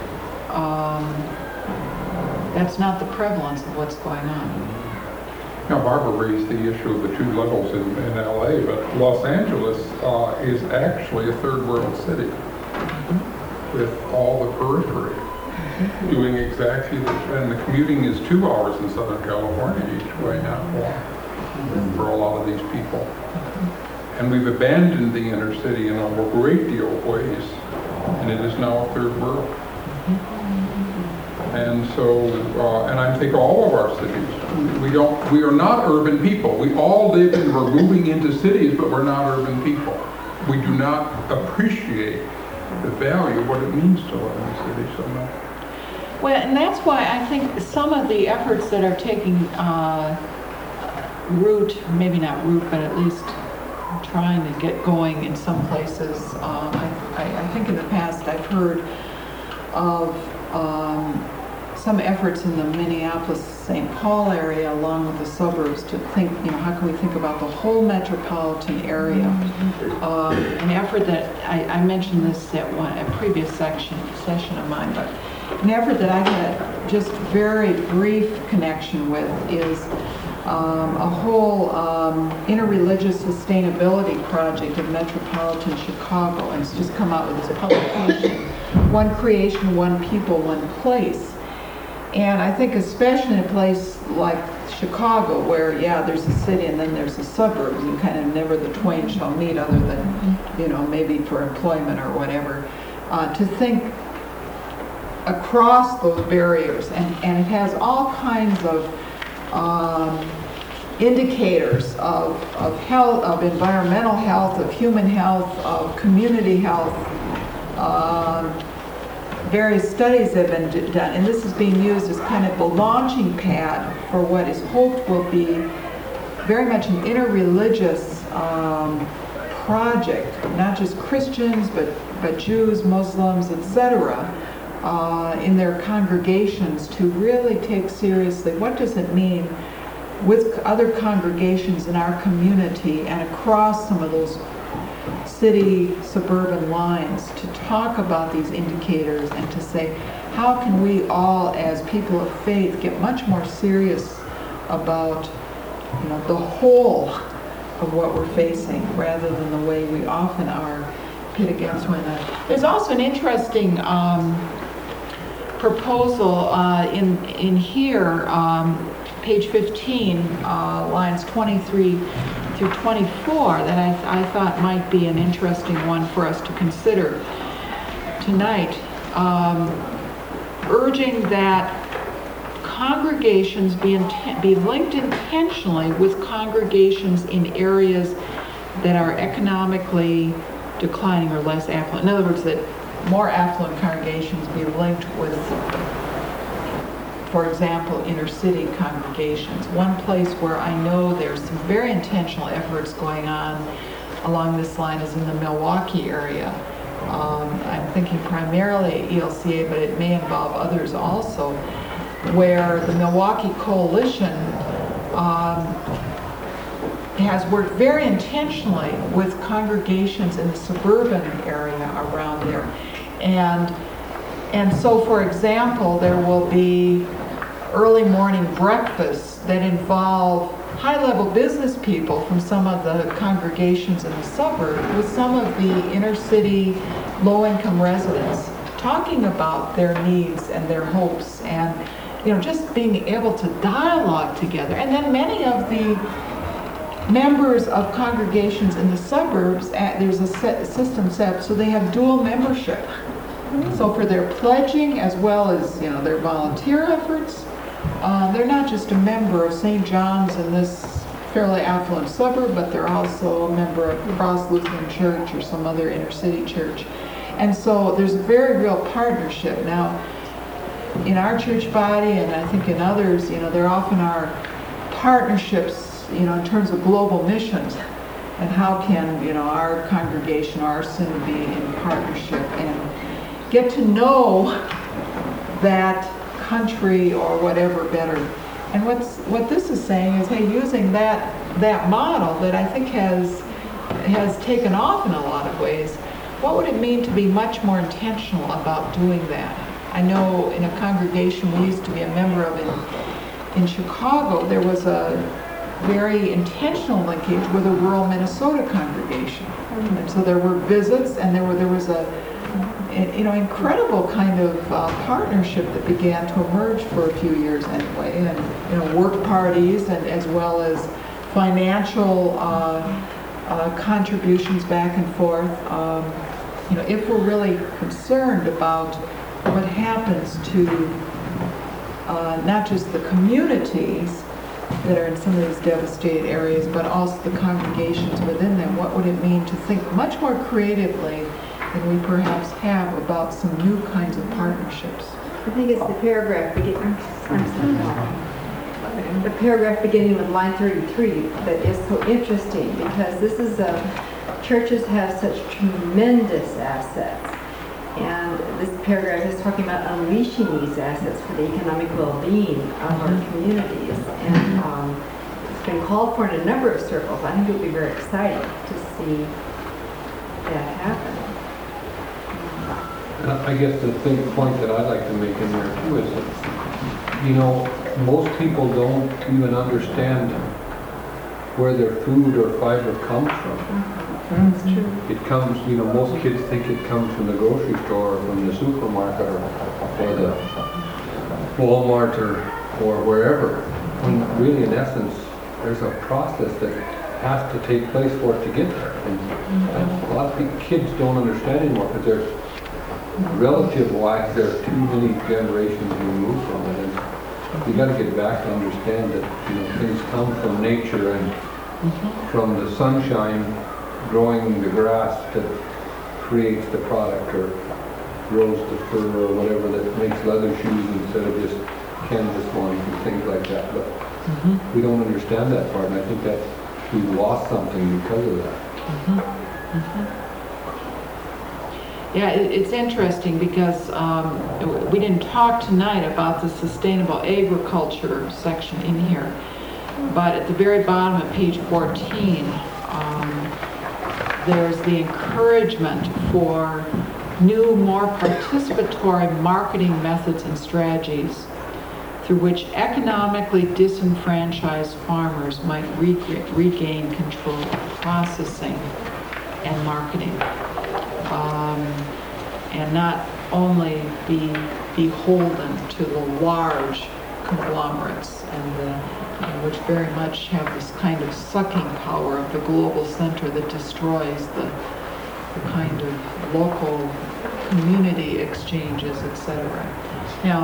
um, that's not the prevalence of what's going on. Now, Barbara raised the issue of the two levels in, in L A, but Los Angeles uh, is actually a third world city with all the periphery. doing exactly this. And the commuting is two hours in Southern California each way now for, for a lot of these people. And we've abandoned the inner city in a great deal of ways, and it is now a third world. And so, uh, and I think all of our cities, we don't, we are not urban people. We all live and we're moving into cities, but we're not urban people. We do not appreciate the value of what it means to live in a city so much. Well, and that's why I think some of the efforts that are taking uh, root, maybe not root, but at least trying to get going in some places. Um, I, I, I think in the past I've heard of um, some efforts in the Minneapolis-Saint Paul area along with the suburbs to think, you know, how can we think about the whole metropolitan area? Um, an effort that, I, I mentioned this at one, a previous section, session of mine, but an effort that I had just very brief connection with is Um, a whole um, interreligious sustainability project in metropolitan Chicago, and it's just come out with this publication, One Creation, One People, One Place. And I think especially in a place like Chicago, where, yeah, there's a city and then there's the suburbs, and kind of never the twain shall meet other than, you know, maybe for employment or whatever, uh, to think across those barriers. And, and it has all kinds of Um, indicators of, of health, of environmental health, of human health, of community health. Um, various studies have been d- done, and this is being used as kind of the launching pad for what is hoped will be very much an interreligious um, project, not just Christians, but, but Jews, Muslims, et cetera, Uh, in their congregations to really take seriously what does it mean with other congregations in our community and across some of those city suburban lines to talk about these indicators and to say how can we all as people of faith get much more serious about, you know, the whole of what we're facing rather than the way we often are pit against one another. There's also an interesting um, proposal uh, in in here, um, page fifteen, uh, lines twenty-three through twenty-four, that I, I thought might be an interesting one for us to consider tonight, um, urging that congregations be, inten- be linked intentionally with congregations in areas that are economically declining or less affluent. In other words, that more affluent congregations be linked with, for example, inner city congregations. One place where I know there's some very intentional efforts going on along this line is in the Milwaukee area. Um, I'm thinking primarily E L C A, but it may involve others also, where the Milwaukee Coalition um, has worked very intentionally with congregations in the suburban area around there. And, and so, for example, there will be early morning breakfasts that involve high-level business people from some of the congregations in the suburb with some of the inner city low-income residents talking about their needs and their hopes and, you know, just being able to dialogue together. And then many of the members of congregations in the suburbs, there's a set, system set up so they have dual membership. So for their pledging as well as, you know, their volunteer efforts, uh, they're not just a member of Saint John's in this fairly affluent suburb, but they're also a member of Cross Lutheran Church or some other inner city church. And so there's a very real partnership. Now, in our church body, and I think in others, you know, there often are partnerships, you know, in terms of global missions, and how can, you know, our congregation, our synod be in partnership and get to know that country or whatever better. And what's what this is saying is, hey, using that that model that I think has has taken off in a lot of ways, what would it mean to be much more intentional about doing that? I know in a congregation we used to be a member of in in Chicago, there was a very intentional linkage with a rural Minnesota congregation. And so there were visits, and there were there was a an, you know, incredible kind of uh, partnership that began to emerge for a few years anyway, and, you know, work parties and as well as financial uh, uh, contributions back and forth. Um, you know, if we're really concerned about what happens to uh, not just the communities that are in some of these devastated areas, but also the congregations within them, what would it mean to think much more creatively than we perhaps have about some new kinds of partnerships? I think it's the paragraph beginning, the paragraph beginning with line thirty-three that is so interesting, because this is a, churches have such tremendous assets. And this paragraph is talking about unleashing these assets for the economic well-being of our communities. And um, it's been called for in a number of circles. I think it would be very exciting to see that happen. I guess the thing, point that I'd like to make in there too is that, you know, most people don't even understand where their food or fiber comes from. That's true. It comes, you know, most kids think it comes from the grocery store or from the supermarket or, or the Walmart or, or wherever. When really, in essence, there's a process that has to take place for it to get there. And that's, a lot of people, kids don't understand anymore because there's relative-wise, there's too many generations removed from it. And you got to get back to understand that, you know, things come from nature and from the sunshine growing the grass that creates the product or grows the fur or whatever that makes leather shoes instead of just canvas ones and things like that. But mm-hmm. we don't understand that part, and I think that we've lost something because of that. Mm-hmm. Mm-hmm. Yeah, it, it's interesting because um, we didn't talk tonight about the sustainable agriculture section in here, but at the very bottom of page fourteen, um, there's the encouragement for new, more participatory marketing methods and strategies through which economically disenfranchised farmers might re- regain control of processing and marketing, um, and not only be beholden to the large conglomerates and the which very much have this kind of sucking power of the global center that destroys the, the kind of local community exchanges, et cetera. Now,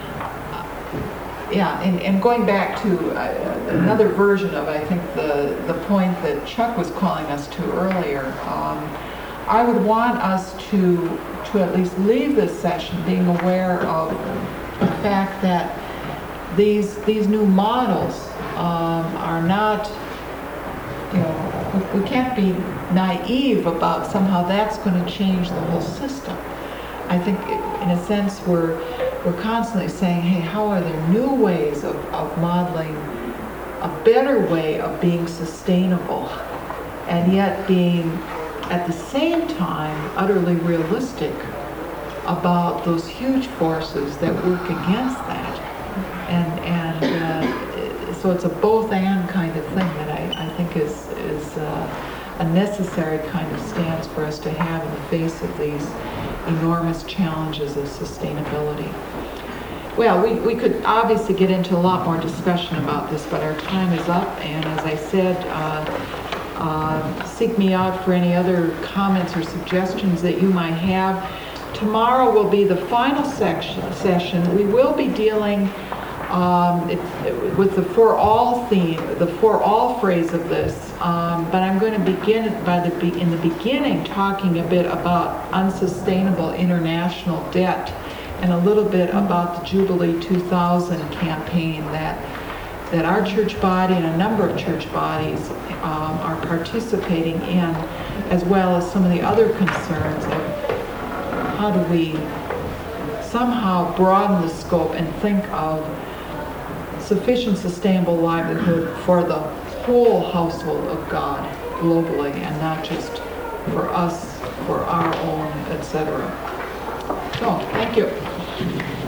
uh, yeah, and, and going back to uh, another version of, I think, the, the point that Chuck was calling us to earlier, um, I would want us to, to at least leave this session being aware of the fact that These these new models um, are not, you know, we, we can't be naive about somehow that's going to change the whole system. I think, in a sense, we're we're constantly saying, hey, how are there new ways of, of modeling a better way of being sustainable, and yet being, at the same time, utterly realistic about those huge forces that work against that. And and uh, so it's a both-and kind of thing that I, I think is is uh, a necessary kind of stance for us to have in the face of these enormous challenges of sustainability. Well, we, we could obviously get into a lot more discussion about this, but our time is up, and as I said, uh, uh, seek me out for any other comments or suggestions that you might have. Tomorrow will be the final section, session. We will be dealing Um, it, it, with the for all theme, the for all phrase of this, um, but I'm going to begin by the be, in the beginning talking a bit about unsustainable international debt and a little bit about the Jubilee two thousand campaign that that our church body and a number of church bodies um, are participating in, as well as some of the other concerns of how do we somehow broaden the scope and think of sufficient sustainable livelihood for the whole household of God globally, and not just for us, for our own, et cetera. So, thank you.